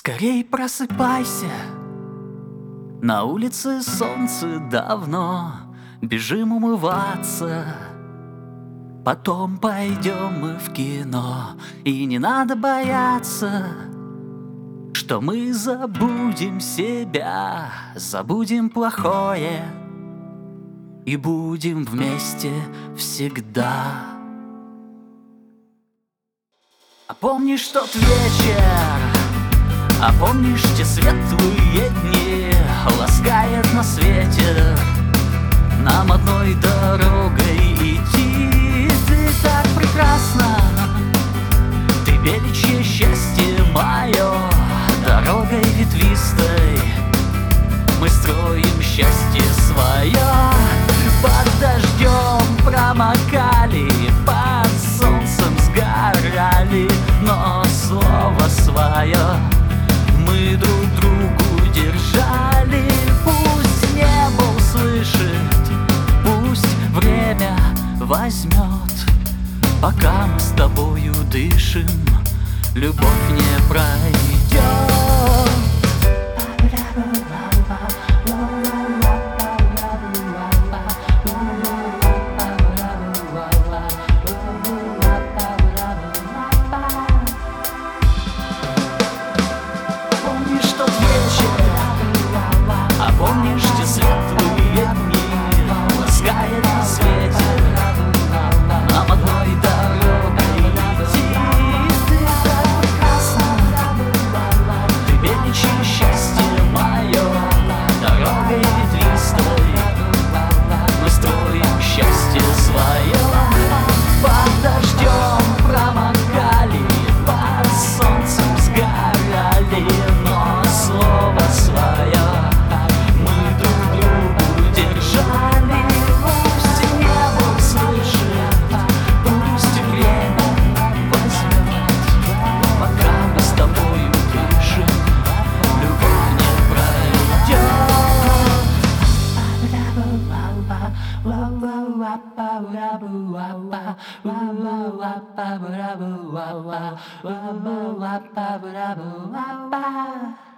Скорей просыпайся, на улице солнце давно, бежим умываться. Потом пойдем мы в кино, и не надо бояться, что мы забудем себя, забудем плохое и будем вместе всегда. А помнишь тот вечер? А помнишь те светлые дни? Ласкает на свете нам одной дорогой идти. Ты так прекрасна, ты величие счастье мое. Дорогой ветвистой мы строим счастье свое. Под дождем промокали, под солнцем сгорали, но слово свое мы друг другу держали. Пусть небо услышит, пусть время возьмет, пока мы с тобою дышим, любовь не пройдет. Ba